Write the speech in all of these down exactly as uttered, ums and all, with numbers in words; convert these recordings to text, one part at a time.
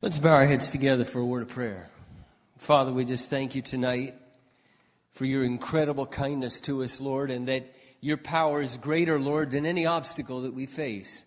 Let's bow our heads together for a word of prayer. Father, we just thank you tonight for your incredible kindness to us, Lord, and that your power is greater, Lord, than any obstacle that we face.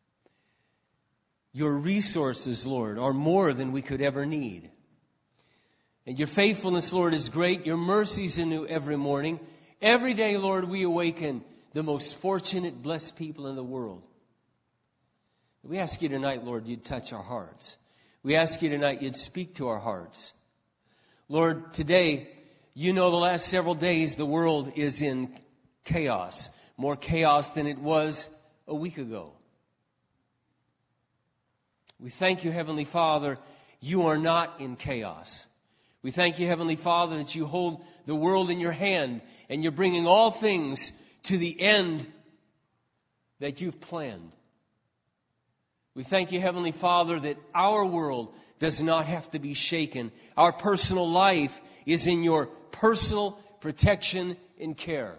Your resources, Lord, are more than we could ever need. And your faithfulness, Lord, is great. Your mercies are new every morning. Every day, Lord, we awaken the most fortunate, blessed people in the world. We ask you tonight, Lord, you'd touch our hearts. We ask you tonight you'd speak to our hearts. Lord, today, you know the last several days the world is in chaos. More chaos than it was a week ago. We thank you, Heavenly Father, you are not in chaos. We thank you, Heavenly Father, that you hold the world in your hand and you're bringing all things to the end that you've planned. We thank you, Heavenly Father, that our world does not have to be shaken. Our personal life is in your personal protection and care.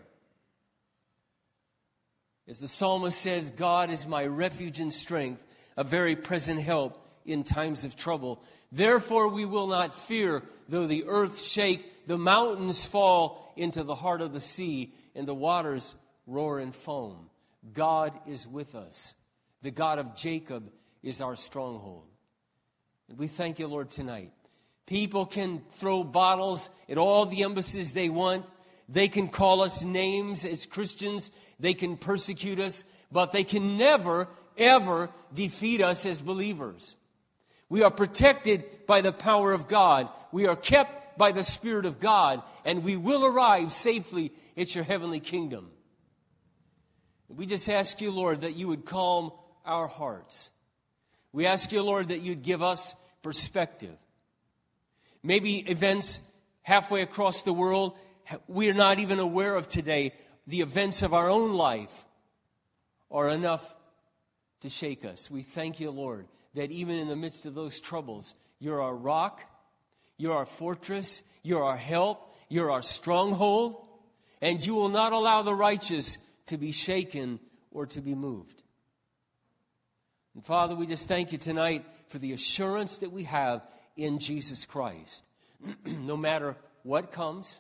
As the psalmist says, God is my refuge and strength, a very present help in times of trouble. Therefore we will not fear, though the earth shake, the mountains fall into the heart of the sea, and the waters roar and foam. God is with us. The God of Jacob is our stronghold. And we thank you, Lord, tonight. People can throw bottles at all the embassies they want. They can call us names as Christians. They can persecute us. But they can never, ever defeat us as believers. We are protected by the power of God. We are kept by the Spirit of God. And we will arrive safely at your heavenly kingdom. We just ask you, Lord, that you would calm our hearts. We ask you, Lord, that you'd give us perspective. Maybe events halfway across the world we are not even aware of today, the events of our own life are enough to shake us. We thank you, Lord, that even in the midst of those troubles, you're our rock, you're our fortress, you're our help, you're our stronghold, and you will not allow the righteous to be shaken or to be moved. And Father, we just thank you tonight for the assurance that we have in Jesus Christ. No matter what comes,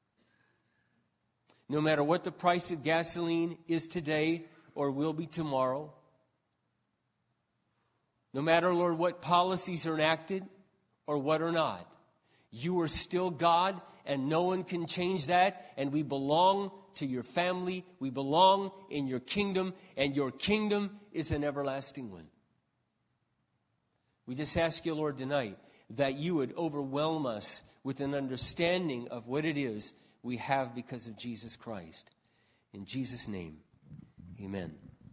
no matter what the price of gasoline is today or will be tomorrow, no matter, Lord, what policies are enacted or what are not, you are still God and no one can change that, and we belong to your family, we belong in your kingdom, and your kingdom is an everlasting one. We just ask you, Lord, tonight that you would overwhelm us with an understanding of what it is we have because of Jesus Christ. In Jesus' name, amen.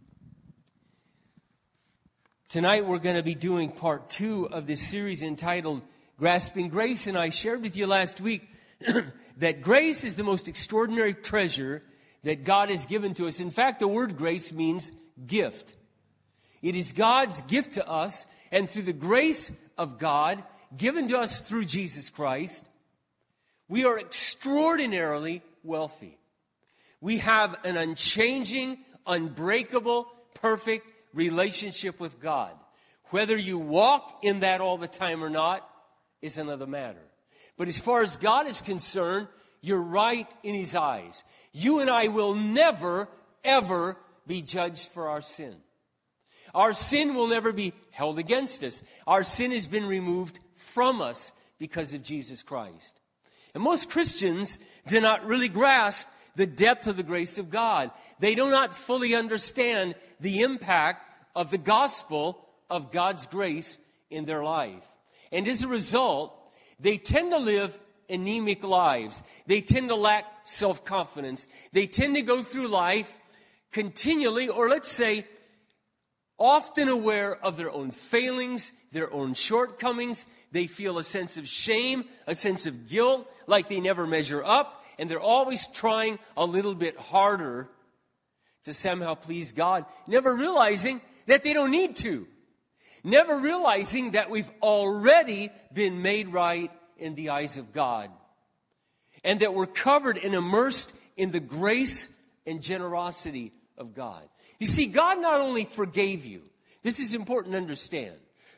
Tonight we're going to be doing part two of this series entitled Grasping Grace, and I shared with you last week that grace is the most extraordinary treasure that God has given to us. In fact, the word grace means gift. It is God's gift to us, and through the grace of God given to us through Jesus Christ, we are extraordinarily wealthy. We have an unchanging, unbreakable, perfect relationship with God. Whether you walk in that all the time or not is another matter. But as far as God is concerned, you're right in His eyes. You and I will never, ever be judged for our sin. Our sin will never be held against us. Our sin has been removed from us because of Jesus Christ. And most Christians do not really grasp the depth of the grace of God. They do not fully understand the impact of the gospel of God's grace in their life. And as a result, they tend to live anemic lives. They tend to lack self-confidence. They tend to go through life continually, or let's say, often aware of their own failings, their own shortcomings. They feel a sense of shame, a sense of guilt, like they never measure up, and they're always trying a little bit harder to somehow please God, never realizing that they don't need to. Never realizing that we've already been made right in the eyes of God. And that we're covered and immersed in the grace and generosity of God. You see, God not only forgave you. This is important to understand.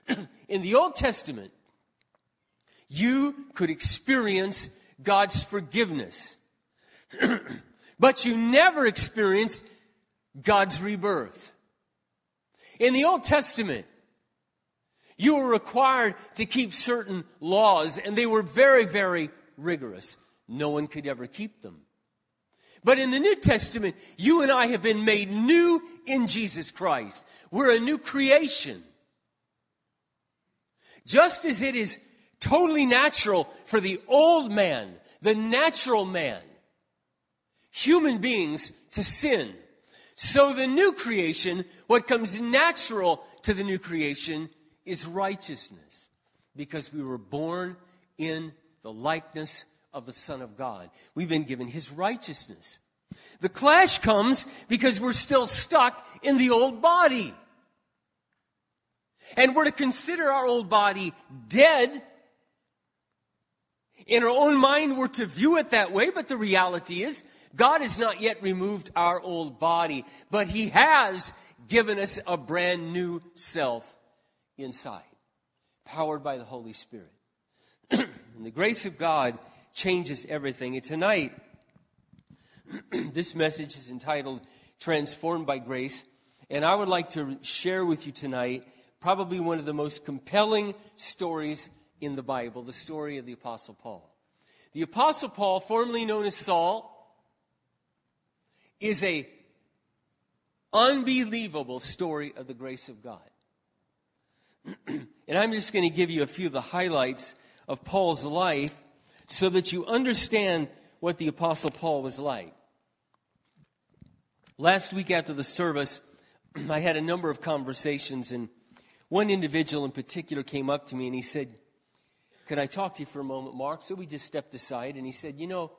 In the Old Testament, you could experience God's forgiveness, but you never experienced God's rebirth. In the Old Testament, you were required to keep certain laws, and they were very, very rigorous. No one could ever keep them. But in the New Testament, you and I have been made new in Jesus Christ. We're a new creation. Just as it is totally natural for the old man, the natural man, human beings to sin, so the new creation, what comes natural to the new creation, is righteousness. Because we were born in the likeness of the Son of God. We've been given His righteousness. The clash comes because we're still stuck in the old body. And we're to consider our old body dead. In our own mind, we're to view it that way, but the reality is, God has not yet removed our old body, but He has given us a brand new self inside, powered by the Holy Spirit. And the grace of God changes everything. And tonight, this message is entitled Transformed by Grace, and I would like to share with you tonight probably one of the most compelling stories in the Bible, the story of the Apostle Paul. The Apostle Paul, formerly known as Saul, is a unbelievable story of the grace of God. And I'm just going to give you a few of the highlights of Paul's life so that you understand what the Apostle Paul was like. Last week after the service, I had a number of conversations, and one individual in particular came up to me and he said, "Can I talk to you for a moment, Mark?" So we just stepped aside, and he said, "You know,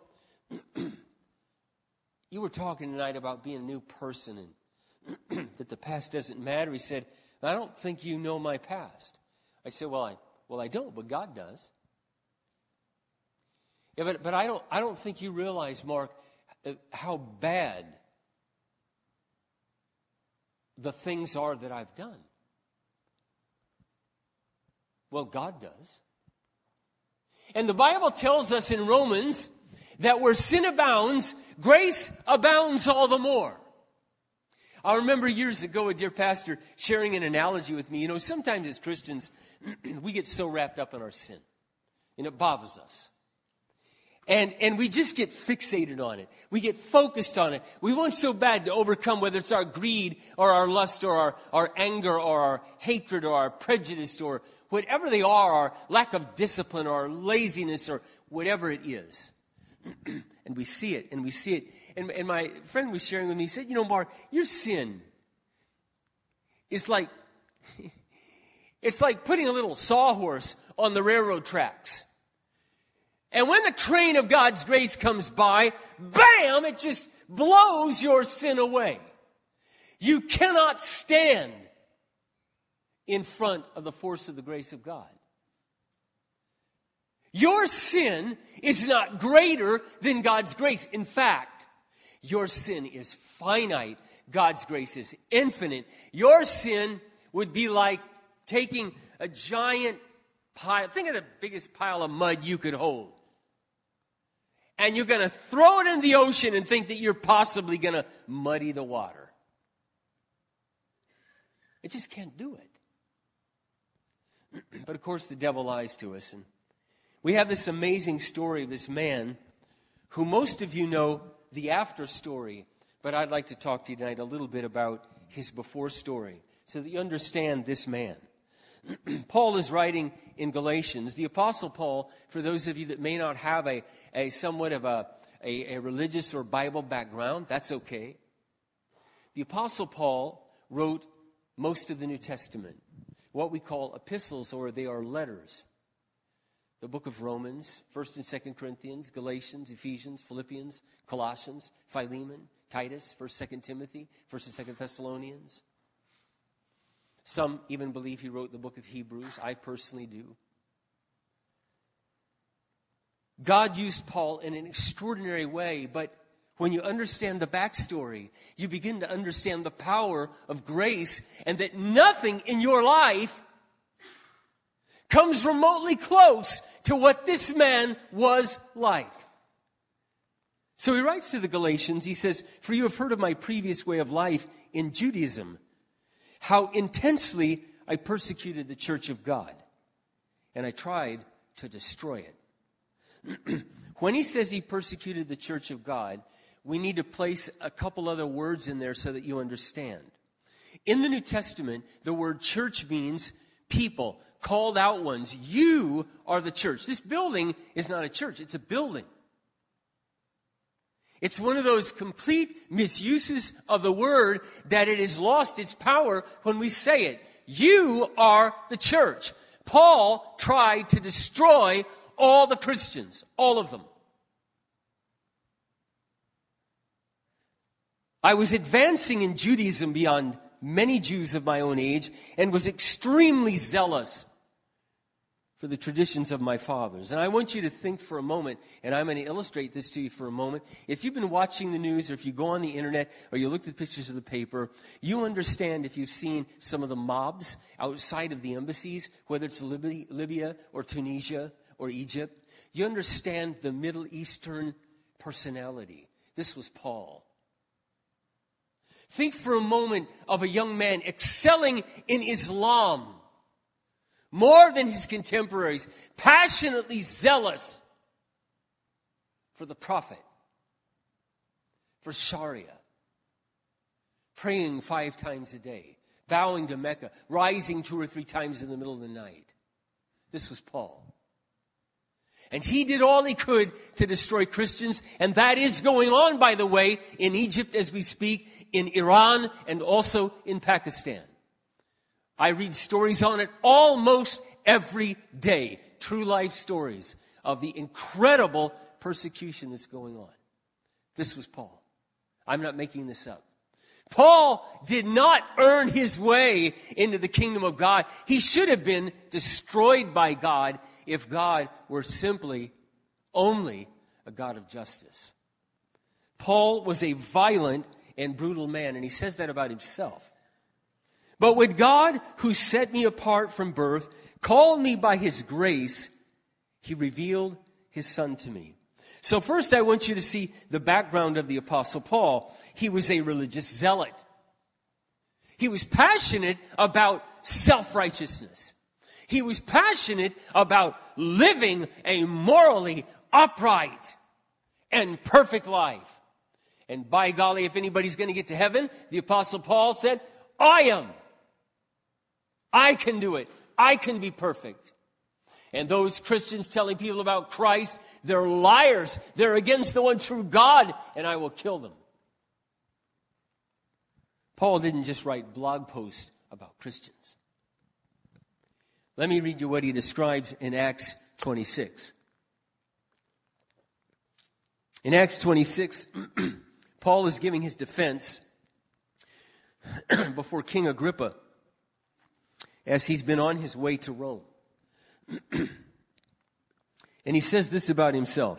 you were talking tonight about being a new person and that the past doesn't matter." He said, "I don't think you know my past." I said, well, I well, I don't, but God does. Yeah, but, but I don't I don't think you realize, Mark, how bad the things are that I've done. Well, God does. And the Bible tells us in Romans that where sin abounds, grace abounds all the more. I remember years ago a dear pastor sharing an analogy with me. You know, sometimes as Christians, we get so wrapped up in our sin, and it bothers us. And and we just get fixated on it. We get focused on it. We want so bad to overcome, whether it's our greed or our lust or our, our anger or our hatred or our prejudice or whatever they are, our lack of discipline or our laziness or whatever it is. And we see it, and we see it. And, and my friend was sharing with me, he said, "You know, Mark, your sin is like, it's like putting a little sawhorse on the railroad tracks. And when the train of God's grace comes by, bam, it just blows your sin away. You cannot stand in front of the force of the grace of God. Your sin is not greater than God's grace. In fact, your sin is finite. God's grace is infinite. Your sin would be like taking a giant pile, think of the biggest pile of mud you could hold. And you're going to throw it in the ocean and think that you're possibly going to muddy the water. It just can't do it. But of course the devil lies to us. And we have this amazing story of this man who most of you know the after story. But I'd like to talk to you tonight a little bit about his before story so that you understand this man. Paul is writing in Galatians. The Apostle Paul, for those of you that may not have a, a somewhat of a, a, a religious or Bible background, that's okay. The Apostle Paul wrote most of the New Testament, what we call epistles, or they are letters. The book of Romans, First and Second Corinthians, Galatians, Ephesians, Philippians, Colossians, Philemon, Titus, First, Second Timothy, First and Second Thessalonians. Some even believe he wrote the book of Hebrews. I personally do. God used Paul in an extraordinary way, but when you understand the backstory, you begin to understand the power of grace and that nothing in your life comes remotely close to what this man was like. So he writes to the Galatians, he says, "For you have heard of my previous way of life in Judaism, how intensely I persecuted the church of God, and I tried to destroy it." When he says he persecuted the church of God, we need to place a couple other words in there so that you understand. In the New Testament, the word church means people, called out ones. You are the church. This building is not a church, it's a building. It's one of those complete misuses of the word that it has lost its power when we say it. You are the church. Paul tried to destroy all the Christians, all of them. I was advancing in Judaism beyond many Jews of my own age and was extremely zealous for the traditions of my fathers. And I want you to think for a moment, and I'm going to illustrate this to you for a moment. If you've been watching the news, or if you go on the internet, or you looked at pictures of the paper, you understand if you've seen some of the mobs outside of the embassies, whether it's Libya or Tunisia or Egypt, you understand the Middle Eastern personality. This was Paul. Think for a moment of a young man excelling in Islam more than his contemporaries, passionately zealous for the Prophet, for Sharia, praying five times a day, bowing to Mecca, rising two or three times in the middle of the night. This was Paul. And he did all he could to destroy Christians, and that is going on, by the way, in Egypt as we speak, in Iran, and also in Pakistan. I read stories on it almost every day. True life stories of the incredible persecution that's going on. This was Paul. I'm not making this up. Paul did not earn his way into the kingdom of God. He should have been destroyed by God if God were simply only a God of justice. Paul was a violent and brutal man, and he says that about himself. But when God, who set me apart from birth, called me by His grace, He revealed His Son to me. So first I want you to see the background of the Apostle Paul. He was a religious zealot. He was passionate about self-righteousness. He was passionate about living a morally upright and perfect life. And by golly, if anybody's going to get to heaven, the Apostle Paul said, I am. I can do it. I can be perfect. And those Christians telling people about Christ, they're liars. They're against the one true God, and I will kill them. Paul didn't just write blog posts about Christians. Let me read you what he describes in Acts twenty-six. In Acts twenty-six, Paul is giving his defense before King Agrippa as he's been on his way to Rome. And he says this about himself.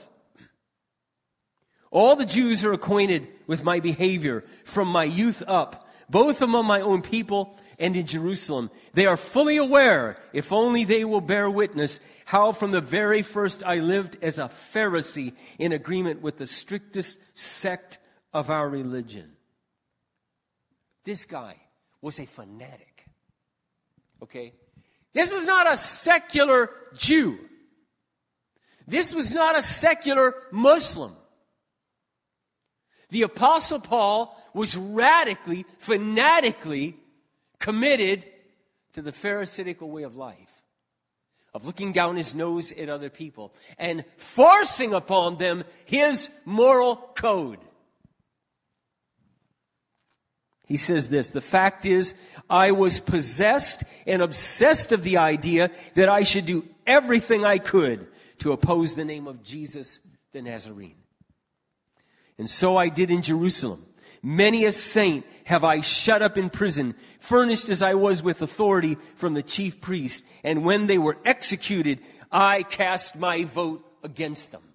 All the Jews are acquainted with my behavior from my youth up, both among my own people and in Jerusalem. They are fully aware, if only they will bear witness, how from the very first I lived as a Pharisee in agreement with the strictest sect of our religion. This guy was a fanatic. Okay? This was not a secular Jew. This was not a secular Muslim. The Apostle Paul was radically, fanatically committed to the Pharisaical way of life, of looking down his nose at other people and forcing upon them his moral code. He says this, the fact is, I was possessed and obsessed of the idea that I should do everything I could to oppose the name of Jesus the Nazarene. And so I did in Jerusalem. Many a saint have I shut up in prison, furnished as I was with authority from the chief priest. And when they were executed, I cast my vote against them.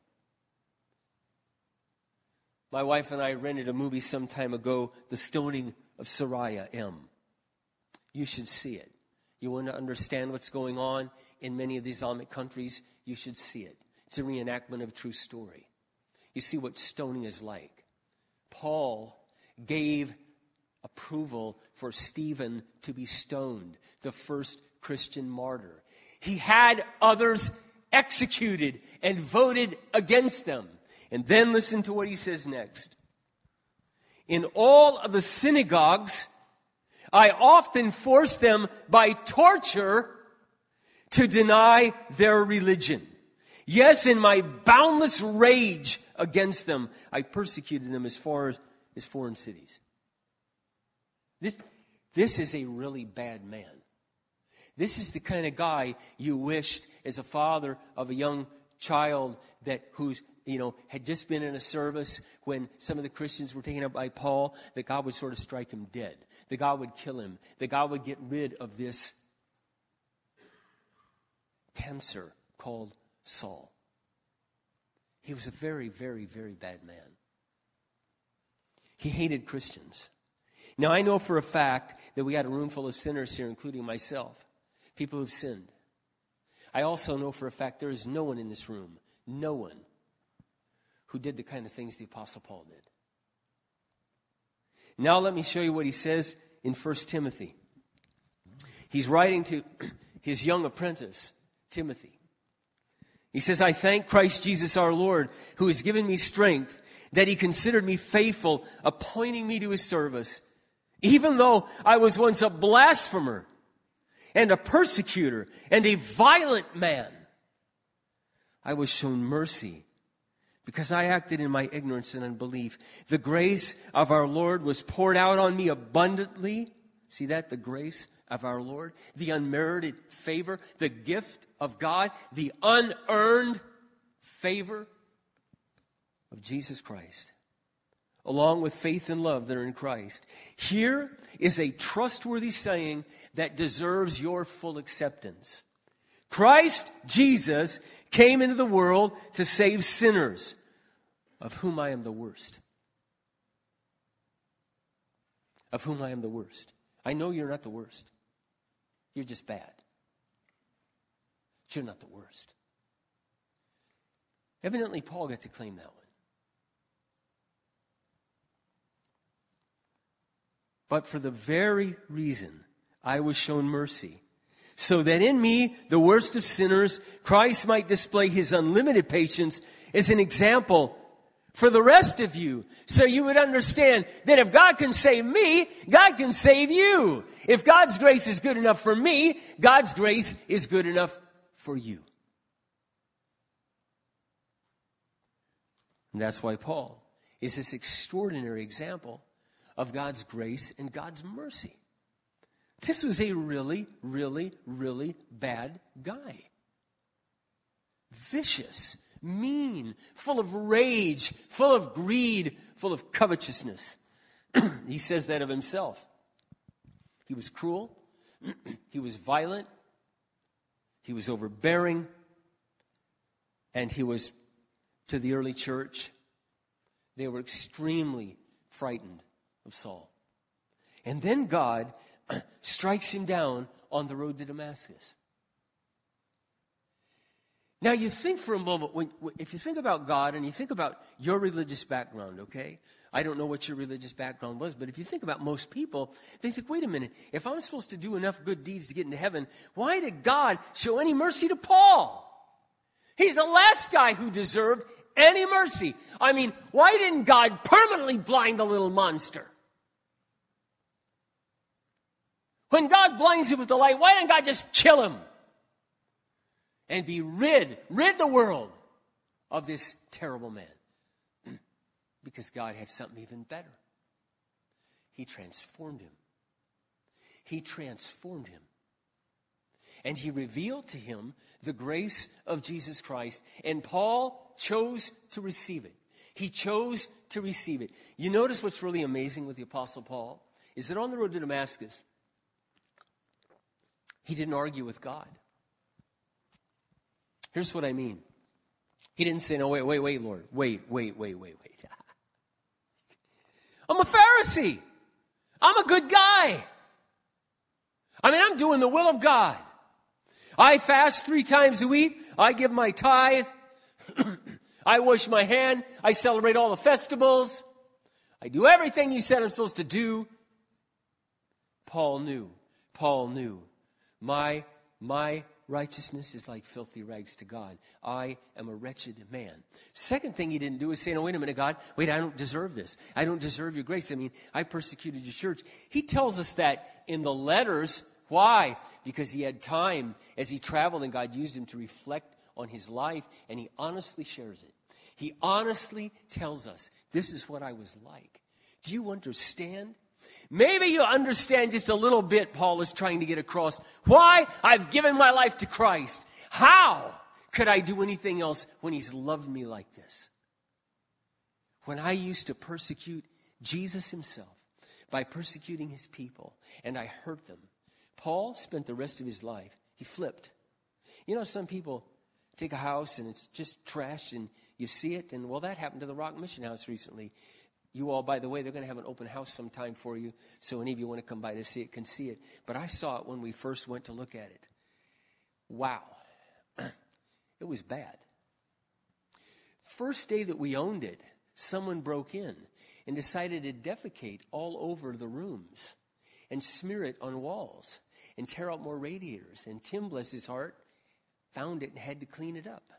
My wife and I rented a movie some time ago, The Stoning of Sariah M. You should see it. You want to understand what's going on in many of the Islamic countries? You should see it. It's a reenactment of a true story. You see what stoning is like. Paul gave approval for Stephen to be stoned, the first Christian martyr. He had others executed and voted against them. And then listen to what he says next. In all of the synagogues, I often forced them by torture to deny their religion. Yes, in my boundless rage against them, I persecuted them as far as foreign cities. This, this is a really bad man. This is the kind of guy you wished as a father of a young child that who's, you know, had just been in a service when some of the Christians were taken up by Paul, that God would sort of strike him dead. That God would kill him. That God would get rid of this cancer called Saul. He was a very, very, very bad man. He hated Christians. Now, I know for a fact that we got a room full of sinners here, including myself. People who've sinned. I also know for a fact there is no one in this room, no one, who did the kind of things the Apostle Paul did. Now let me show you what he says in First Timothy. He's writing to his young apprentice, Timothy. He says, I thank Christ Jesus our Lord, who has given me strength, that he considered me faithful, appointing me to his service. Even though I was once a blasphemer, and a persecutor, and a violent man, I was shown mercy, because I acted in my ignorance and unbelief. The grace of our Lord was poured out on me abundantly. See that? The grace of our Lord. The unmerited favor. The gift of God. The unearned favor of Jesus Christ. Along with faith and love that are in Christ. Here is a trustworthy saying that deserves your full acceptance. Christ Jesus came into the world to save sinners, of whom I am the worst. Of whom I am the worst. I know you're not the worst. You're just bad. But you're not the worst. Evidently, Paul got to claim that one. But for the very reason I was shown mercy, so that in me, the worst of sinners, Christ might display his unlimited patience as an example for the rest of you. So you would understand that if God can save me, God can save you. If God's grace is good enough for me, God's grace is good enough for you. And that's why Paul is this extraordinary example of God's grace and God's mercy. This was a really, really, really bad guy. Vicious, mean, full of rage, full of greed, full of covetousness. He says that of himself. He was cruel. He was violent. He was overbearing. And he was, to the early church, they were extremely frightened of Saul. And then God strikes him down on the road to Damascus. Now you think for a moment, when, if you think about God and you think about your religious background, okay? I don't know what your religious background was, but if you think about most people, they think, wait a minute, if I'm supposed to do enough good deeds to get into heaven, why did God show any mercy to Paul? He's the last guy who deserved any mercy. I mean, why didn't God permanently blind the little monster? When God blinds him with the light, why didn't God just kill him? And be rid, rid the world of this terrible man. Because God had something even better. He transformed him. He transformed him. And he revealed to him the grace of Jesus Christ. And Paul chose to receive it. He chose to receive it. You notice what's really amazing with the Apostle Paul? Is that on the road to Damascus, he didn't argue with God. Here's what I mean. He didn't say, no, wait, wait, wait, Lord. Wait, wait, wait, wait, wait. I'm a Pharisee. I'm a good guy. I mean, I'm doing the will of God. I fast three times a week. I give my tithe. I wash my hand. I celebrate all the festivals. I do everything you said I'm supposed to do. Paul knew. Paul knew. My, my righteousness is like filthy rags to God. I am a wretched man. Second thing he didn't do is say, no, wait a minute, God. Wait, I don't deserve this. I don't deserve your grace. I mean, I persecuted your church. He tells us that in the letters. Why? Because he had time as he traveled and God used him to reflect on his life, and he honestly shares it. He honestly tells us, this is what I was like. Do you understand? Maybe you understand just a little bit, Paul is trying to get across. Why? I've given my life to Christ. How could I do anything else when he's loved me like this? When I used to persecute Jesus himself by persecuting his people, and I hurt them, Paul spent the rest of his life, he flipped. You know, some people take a house and it's just trashed and you see it, and well, that happened to the Rock Mission House recently. You all, by the way, they're going to have an open house sometime for you, so any of you want to come by to see it can see it. But I saw it when we first went to look at it. Wow. It was bad. First day that we owned it, someone broke in and decided to defecate all over the rooms and smear it on walls and tear out more radiators. And Tim, bless his heart, found it and had to clean it up.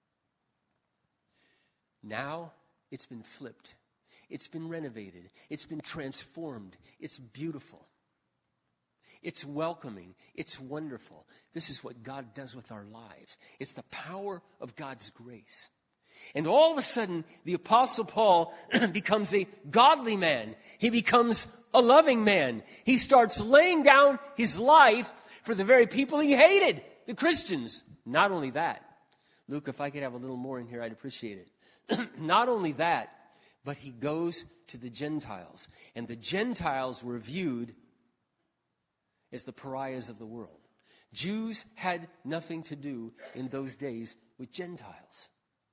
Now it's been flipped. It's been renovated. It's been transformed. It's beautiful. It's welcoming. It's wonderful. This is what God does with our lives. It's the power of God's grace. And all of a sudden, the Apostle Paul becomes a godly man. He becomes a loving man. He starts laying down his life for the very people he hated, the Christians. Not only that, Luke, if I could have a little more in here, I'd appreciate it. Not only that, but he goes to the Gentiles. And the Gentiles were viewed as the pariahs of the world. Jews had nothing to do in those days with Gentiles.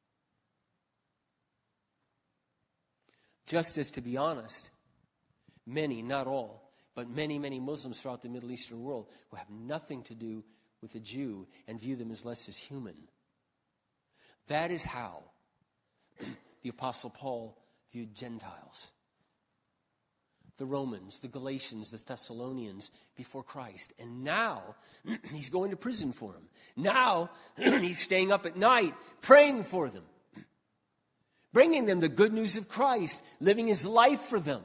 Just as, to be honest, many, not all, but many, many Muslims throughout the Middle Eastern world who have nothing to do with a Jew and view them as less as human. That is how the Apostle Paul viewed Gentiles. The Romans, the Galatians, the Thessalonians before Christ. And now he's going to prison for them. Now he's staying up at night praying for them, bringing them the good news of Christ, living his life for them.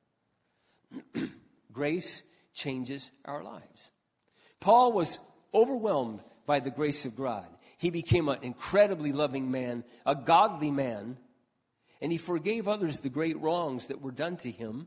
Grace changes our lives. Paul was overwhelmed by the grace of God. He became an incredibly loving man, a godly man, and he forgave others the great wrongs that were done to him.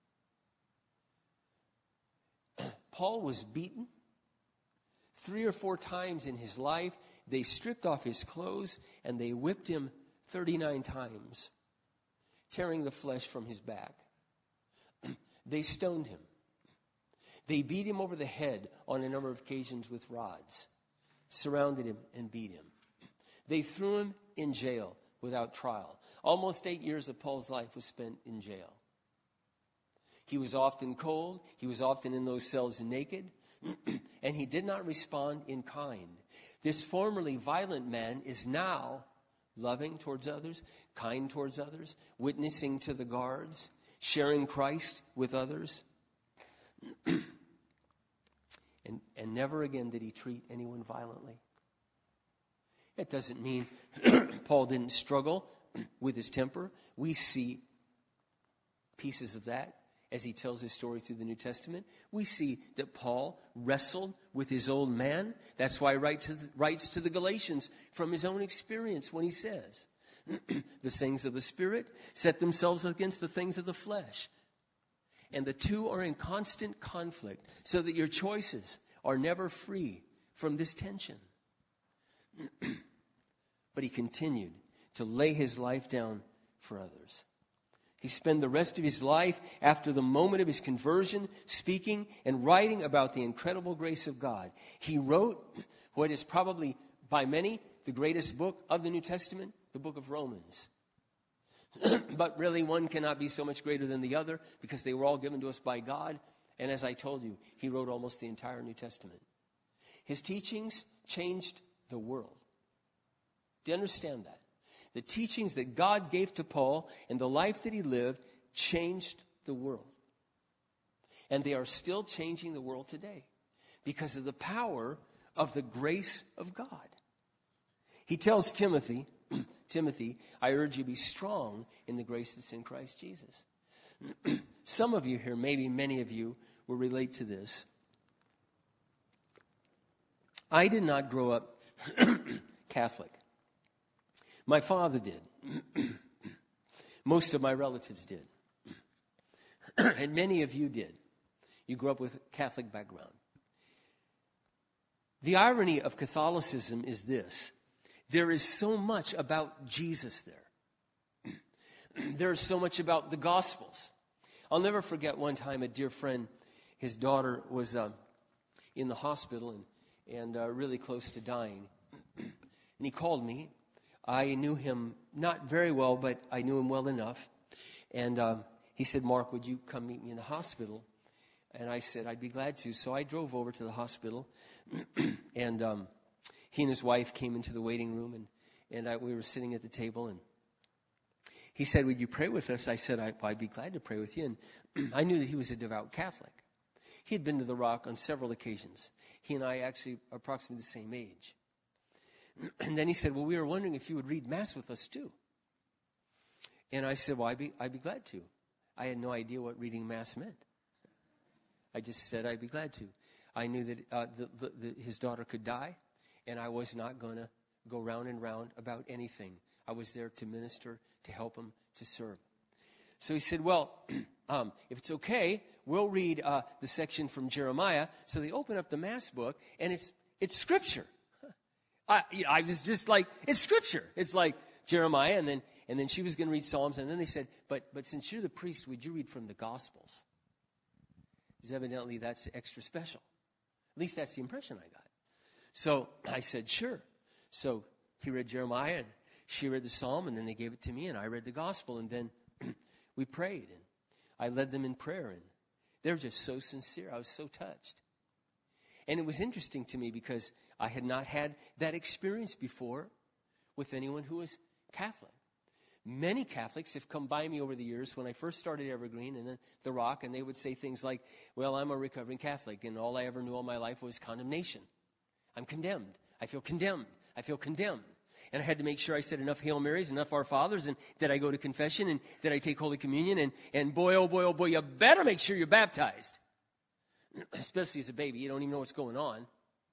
Paul was beaten three or four times in his life. They stripped off his clothes and they whipped him thirty-nine times, tearing the flesh from his back. They stoned him. They beat him over the head on a number of occasions with rods, surrounded him and beat him. They threw him in jail without trial. Almost eight years of Paul's life was spent in jail. He was often cold. He was often in those cells naked. And he did not respond in kind. This formerly violent man is now loving towards others, kind towards others, witnessing to the guards, sharing Christ with others. and, and never again did he treat anyone violently. That doesn't mean Paul didn't struggle with his temper. We see pieces of that as he tells his story through the New Testament. We see that Paul wrestled with his old man. That's why he write to the, writes to the Galatians from his own experience when he says, the things of the Spirit set themselves against the things of the flesh. And the two are in constant conflict, so that your choices are never free from this tension. But he continued to lay his life down for others. He spent the rest of his life after the moment of his conversion speaking and writing about the incredible grace of God. He wrote what is probably by many the greatest book of the New Testament, the book of Romans. But really one cannot be so much greater than the other because they were all given to us by God And as I told you, he wrote almost the entire New Testament. His teachings changed the world. Do you understand that? The teachings that God gave to Paul and the life that he lived changed the world. And they are still changing the world today because of the power of the grace of God. He tells Timothy, Timothy, I urge you be strong in the grace that's in Christ Jesus. Some of you here, maybe many of you, will relate to this. I did not grow up Catholic. My father did. Most of my relatives did. And many of you did. You grew up with a Catholic background. The irony of Catholicism is this. There is so much about Jesus there. There is so much about the Gospels. I'll never forget one time a dear friend, his daughter was uh, in the hospital and, and uh, really close to dying. And he called me. I knew him not very well, but I knew him well enough. And uh, he said, Mark, would you come meet me in the hospital? And I said, I'd be glad to. So I drove over to the hospital. and um, he and his wife came into the waiting room. And, and I, we were sitting at the table. And he said, would you pray with us? I said, I, well, I'd be glad to pray with you. And I knew that he was a devout Catholic. He had been to the Rock on several occasions. He and I actually are approximately the same age. And then he said, well, we were wondering if you would read Mass with us too. And I said, well, I'd be, I'd be glad to. I had no idea what reading Mass meant. I just said I'd be glad to. I knew that uh, the, the, the, his daughter could die, and I was not going to go round and round about anything. I was there to minister, to help him, to serve. So he said, well, um, if it's okay, we'll read uh, the section from Jeremiah. So they open up the Mass book, and it's it's Scripture. I, I was just like, it's Scripture. It's like Jeremiah, and then and then she was going to read Psalms, and then they said, but but since you're the priest, would you read from the Gospels? Because evidently that's extra special. At least that's the impression I got. So I said, sure. So he read Jeremiah, and she read the Psalm, and then they gave it to me, and I read the Gospel, and then we prayed, and I led them in prayer, and they were just so sincere. I was so touched. And it was interesting to me because I had not had that experience before with anyone who was Catholic. Many Catholics have come by me over the years when I first started Evergreen and then the Rock, and they would say things like, well, I'm a recovering Catholic, and all I ever knew all my life was condemnation. I'm condemned. I feel condemned. I feel condemned. And I had to make sure I said enough Hail Marys, enough Our Fathers, and that I go to confession, and that I take Holy Communion, and, and boy, oh boy, oh boy, you better make sure you're baptized. Especially as a baby. You don't even know what's going on.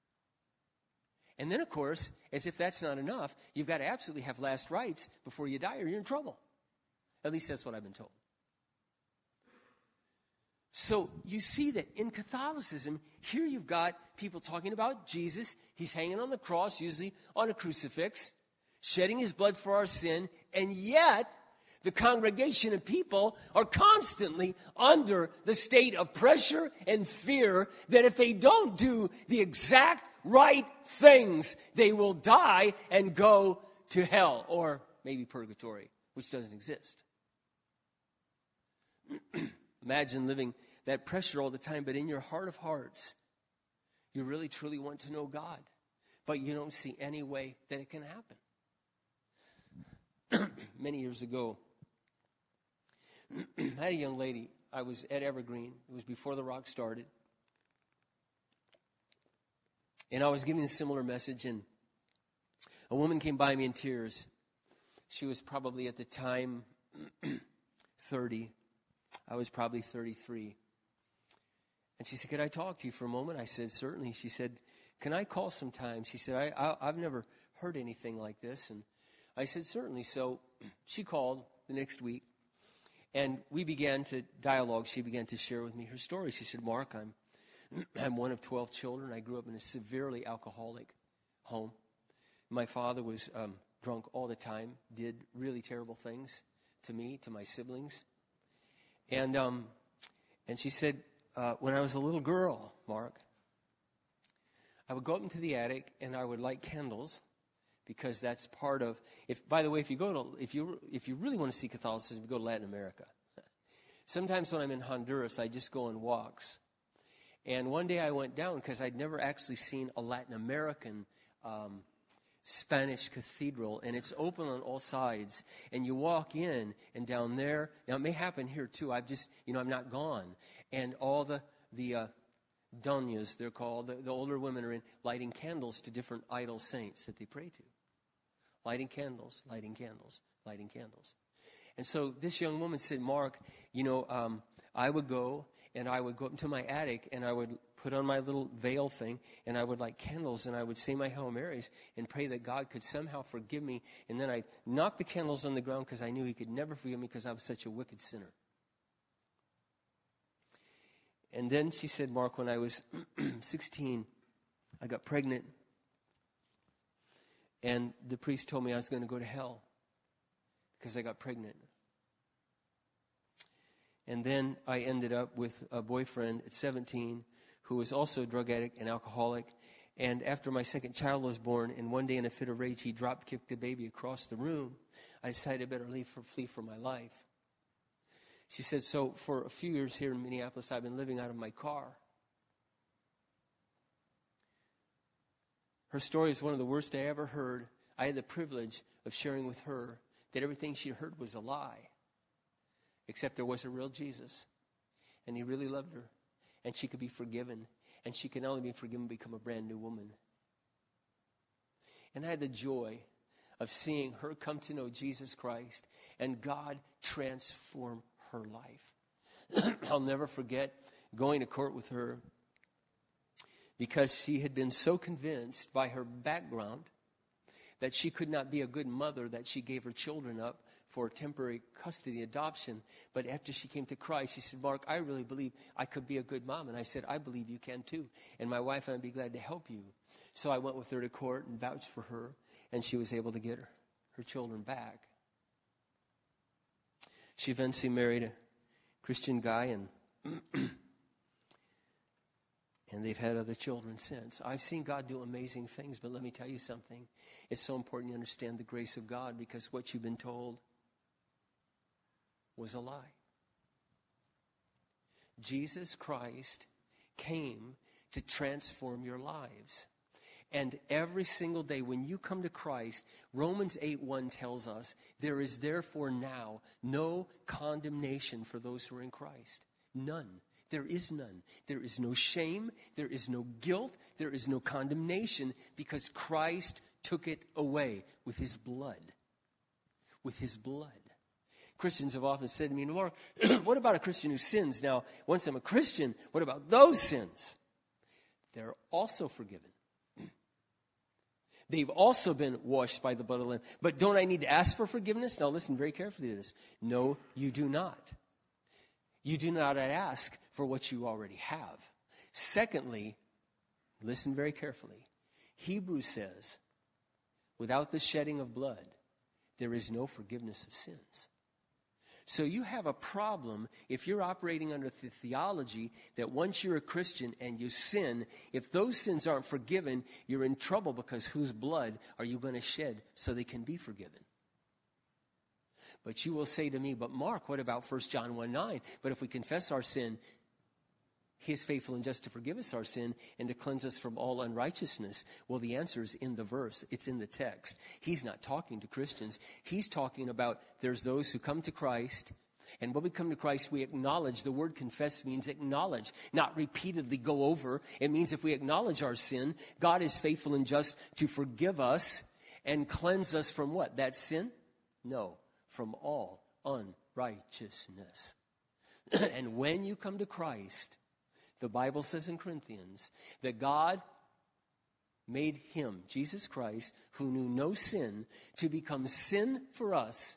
And then, of course, as if that's not enough, you've got to absolutely have last rites before you die or you're in trouble. At least that's what I've been told. So you see that in Catholicism, here you've got people talking about Jesus. He's hanging on the cross, usually on a crucifix, shedding his blood for our sin, and yet the congregation of people are constantly under the state of pressure and fear that if they don't do the exact right things, they will die and go to hell, or maybe purgatory, which doesn't exist. Imagine living that pressure all the time, but in your heart of hearts, you really truly want to know God, but you don't see any way that it can happen. Many years ago, I had a young lady. I was at Evergreen. It was before the Rock started. And I was giving a similar message, and a woman came by me in tears. She was probably at the time thirty. I was probably thirty-three. And she said, could I talk to you for a moment? I said, certainly. She said, can I call sometime? She said, I, I, I've never heard anything like this. And I said, certainly. So she called the next week, and we began to dialogue. She began to share with me her story. She said, Mark, I'm I'm one of twelve children. I grew up in a severely alcoholic home. My father was um, drunk all the time, did really terrible things to me, to my siblings. And um, and she said, uh, when I was a little girl, Mark, I would go up into the attic and I would light candles, because that's part of. If by the way, if you go to if you if you really want to see Catholicism, go to Latin America. Sometimes when I'm in Honduras, I just go on walks And one day I went down because I'd never actually seen a Latin American um, Spanish cathedral, and it's open on all sides. And you walk in, and down there, now it may happen here too. I've just, you know, I'm not gone. And all the the uh, doñas, they're called, the, the older women are in lighting candles to different idol saints that they pray to. Lighting candles, lighting candles, lighting candles. And so this young woman said, Mark, you know, um, I would go and I would go up into my attic and I would put on my little veil thing and I would light candles and I would say my Hail Marys and pray that God could somehow forgive me. And then I'd knock the candles on the ground because I knew He could never forgive me because I was such a wicked sinner. And then she said, Mark, when I was sixteen, I got pregnant. And the priest told me I was going to go to hell because I got pregnant. And then I ended up with a boyfriend at seventeen who was also a drug addict and alcoholic. And after my second child was born, and one day in a fit of rage, he drop-kicked the baby across the room, I decided I better leave for, flee for my life. She said, so for a few years here in Minneapolis, I've been living out of my car. Her story is one of the worst I ever heard. I had the privilege of sharing with her that everything she heard was a lie, except there was a real Jesus, and He really loved her, and she could be forgiven, and she could not only be forgiven, but become a brand new woman. And I had the joy of seeing her come to know Jesus Christ, and God transform her life. I'll never forget going to court with her, because she had been so convinced by her background that she could not be a good mother, that she gave her children up for temporary custody adoption. But after she came to Christ, she said, Mark, I really believe I could be a good mom. And I said, I believe you can too. And my wife and I'd be glad to help you. So I went with her to court and vouched for her, and she was able to get her, her children back. She eventually married a Christian guy, and And they've had other children since. I've seen God do amazing things, but let me tell you something. It's so important you understand the grace of God, because what you've been told was a lie. Jesus Christ came to transform your lives. And every single day when you come to Christ, Romans eight one tells us, there is therefore now no condemnation for those who are in Christ. None. There is none. There is no shame. There is no guilt. There is no condemnation, because Christ took it away with His blood. With His blood. Christians have often said to me, Mark, what about a Christian who sins? Now, once I'm a Christian, what about those sins? They're also forgiven. They've also been washed by the blood of the Lamb. But don't I need to ask for forgiveness? Now listen very carefully to this. No, you do not. You do not ask for what you already have. Secondly, listen very carefully. Hebrews says, without the shedding of blood, there is no forgiveness of sins. So you have a problem if you're operating under the theology that once you're a Christian and you sin, if those sins aren't forgiven, you're in trouble, because whose blood are you going to shed so they can be forgiven? But you will say to me, but Mark, what about First John one nine? But if we confess our sin, He is faithful and just to forgive us our sin and to cleanse us from all unrighteousness. Well, the answer is in the verse. It's in the text. He's not talking to Christians. He's talking about there's those who come to Christ. And when we come to Christ, we acknowledge. The word confess means acknowledge, not repeatedly go over. It means if we acknowledge our sin, God is faithful and just to forgive us and cleanse us from what? That sin? No. From all unrighteousness. And when you come to Christ, the Bible says in Corinthians that God made Him, Jesus Christ, who knew no sin, to become sin for us,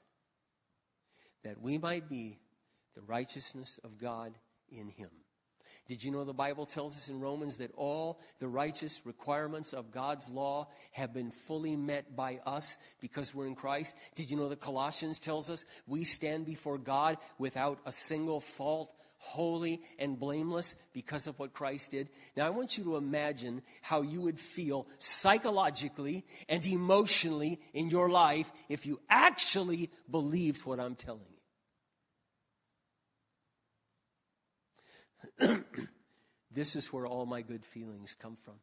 that we might be the righteousness of God in Him. Did you know the Bible tells us in Romans that all the righteous requirements of God's law have been fully met by us because we're in Christ? Did you know that Colossians tells us we stand before God without a single fault, holy and blameless because of what Christ did? Now I want you to imagine how you would feel psychologically and emotionally in your life if you actually believed what I'm telling you. This is where all my good feelings come from.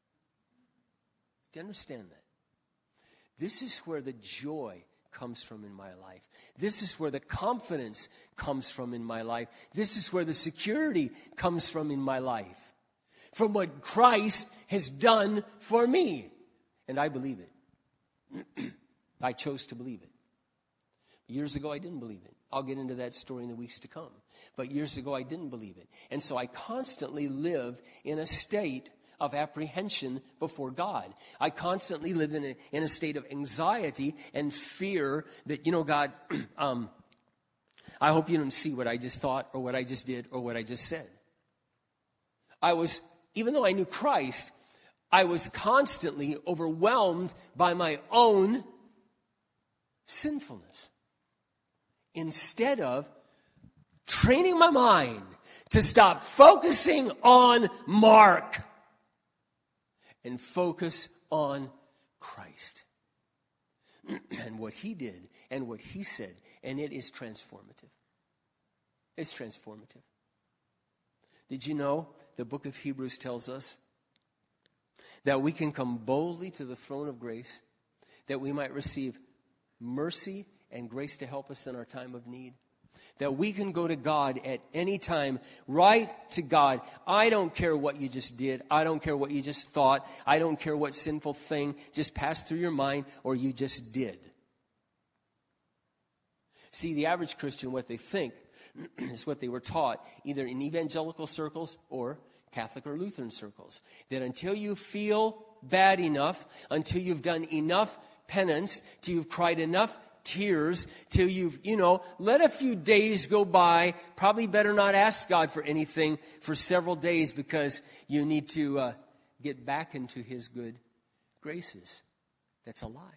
Do you understand that? This is where the joy comes from in my life. This is where the confidence comes from in my life. This is where the security comes from in my life. From what Christ has done for me. And I believe it. I chose to believe it. Years ago, I didn't believe it. I'll get into that story in the weeks to come. But years ago, I didn't believe it. And so I constantly lived in a state of apprehension before God. I constantly lived in a, in a state of anxiety and fear that, you know, God, um, I hope you don't see what I just thought or what I just did or what I just said. I was, even though I knew Christ, I was constantly overwhelmed by my own sinfulness. Instead of training my mind to stop focusing on Mark and focus on Christ and what He did and what He said. And it is transformative. It's transformative. Did you know the book of Hebrews tells us that we can come boldly to the throne of grace, that we might receive mercy and grace to help us in our time of need? That we can go to God at any time, right to God. I don't care what you just did. I don't care what you just thought. I don't care what sinful thing just passed through your mind or you just did. See, the average Christian, what they think is what they were taught, either in evangelical circles or Catholic or Lutheran circles. That until you feel bad enough, until you've done enough penance, till you've cried enough tears, till you've, you know, let a few days go by. Probably better not ask God for anything for several days because you need to uh, get back into His good graces. That's a lie.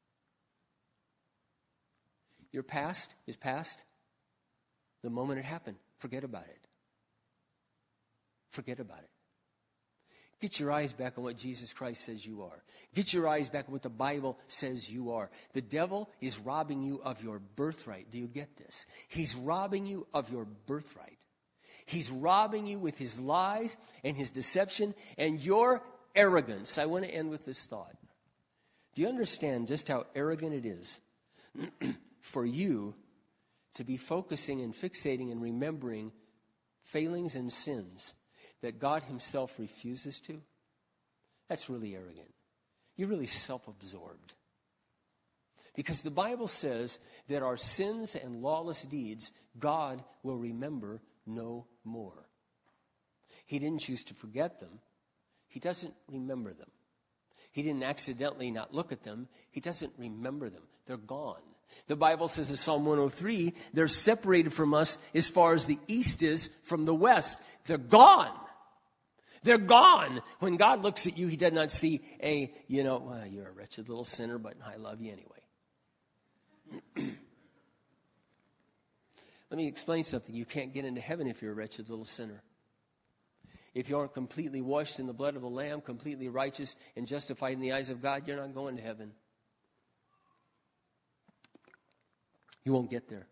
Your past is past the moment it happened. Forget about it. Forget about it. Get your eyes back on what Jesus Christ says you are. Get your eyes back on what the Bible says you are. The devil is robbing you of your birthright. Do you get this? He's robbing you of your birthright. He's robbing you with his lies and his deception and your arrogance. I want to end with this thought. Do you understand just how arrogant it is for you to be focusing and fixating and remembering failings and sins that God Himself refuses to? That's really arrogant. You're really self-absorbed. Because the Bible says that our sins and lawless deeds, God will remember no more. He didn't choose to forget them. He doesn't remember them. He didn't accidentally not look at them. He doesn't remember them. They're gone. The Bible says in Psalm one oh three, they're separated from us as far as the east is from the west. They're gone. They're gone. When God looks at you, He does not see a, you know, well, you're a wretched little sinner, but I love you anyway. Let me explain something. You can't get into heaven if you're a wretched little sinner. If you aren't completely washed in the blood of the Lamb, completely righteous and justified in the eyes of God, you're not going to heaven. You won't get there.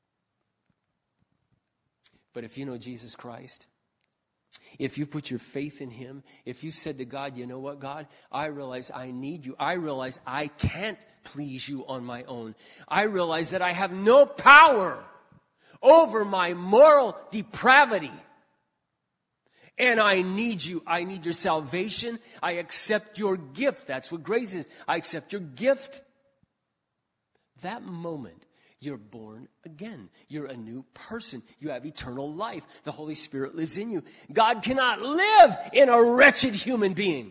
But if you know Jesus Christ, if you put your faith in Him, if you said to God, you know what, God, I realize I need you. I realize I can't please you on my own. I realize that I have no power over my moral depravity. And I need you. I need your salvation. I accept your gift. That's what grace is. I accept your gift. That moment, you're born again. You're a new person. You have eternal life. The Holy Spirit lives in you. God cannot live in a wretched human being.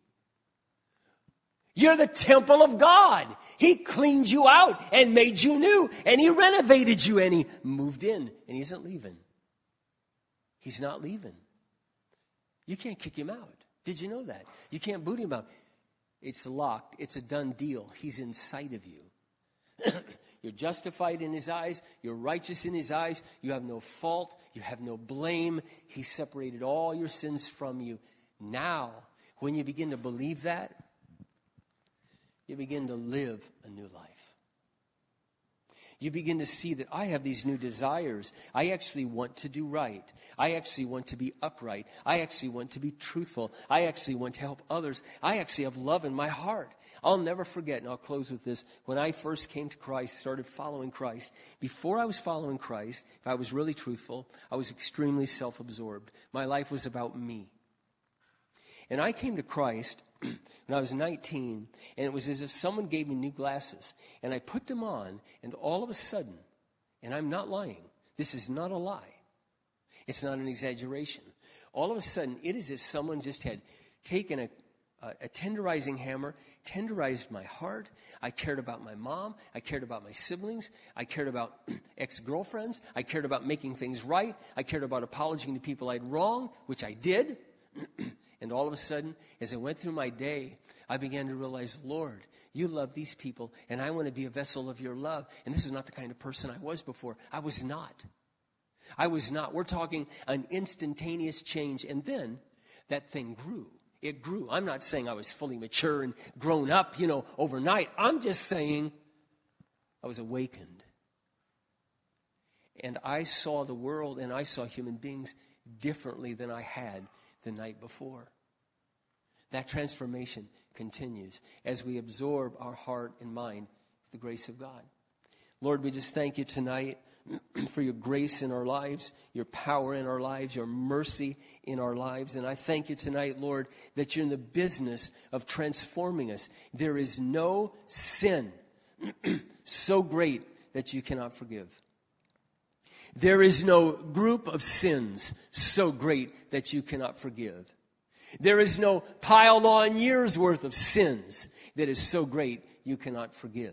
You're the temple of God. He cleaned you out and made you new. And He renovated you and He moved in. And He isn't leaving. He's not leaving. You can't kick Him out. Did you know that? You can't boot Him out. It's locked. It's a done deal. He's inside of you. You're justified in His eyes. You're righteous in His eyes. You have no fault. You have no blame. He separated all your sins from you. Now, when you begin to believe that, you begin to live a new life. You begin to see that I have these new desires. I actually want to do right. I actually want to be upright. I actually want to be truthful. I actually want to help others. I actually have love in my heart. I'll never forget, and I'll close with this. When I first came to Christ, started following Christ, before I was following Christ, if I was really truthful, I was extremely self-absorbed. My life was about me. And I came to Christ when I was nineteen, and it was as if someone gave me new glasses. And I put them on, and all of a sudden, and I'm not lying, this is not a lie. It's not an exaggeration. All of a sudden, it is as if someone just had taken a, a, a tenderizing hammer, tenderized my heart. I cared about my mom. I cared about my siblings. I cared about ex-girlfriends. I cared about making things right. I cared about apologizing to people I'd wronged, which I did. And all of a sudden, as I went through my day, I began to realize, Lord, you love these people, and I want to be a vessel of your love. And this is not the kind of person I was before. I was not. I was not. We're talking an instantaneous change. And then that thing grew. It grew. I'm not saying I was fully mature and grown up, you know, overnight. I'm just saying I was awakened. And I saw the world and I saw human beings differently than I had the night before. That transformation continues as we absorb our heart and mind with the grace of God. Lord, we just thank you tonight for your grace in our lives, your power in our lives, your mercy in our lives. And I thank you tonight, Lord, that you're in the business of transforming us. There is no sin so great that you cannot forgive. There is no group of sins so great that you cannot forgive. There is no piled on years worth of sins that is so great you cannot forgive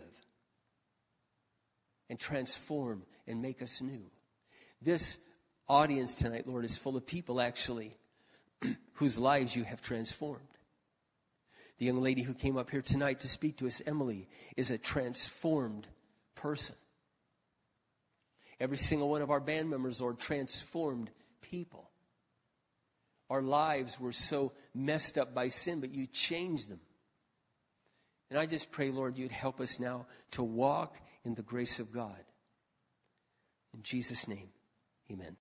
and transform and make us new. This audience tonight, Lord, is full of people actually whose lives you have transformed. The young lady who came up here tonight to speak to us, Emily, is a transformed person. Every single one of our band members are transformed people. Our lives were so messed up by sin, but you changed them. And I just pray, Lord, you'd help us now to walk in the grace of God. In Jesus' name, amen.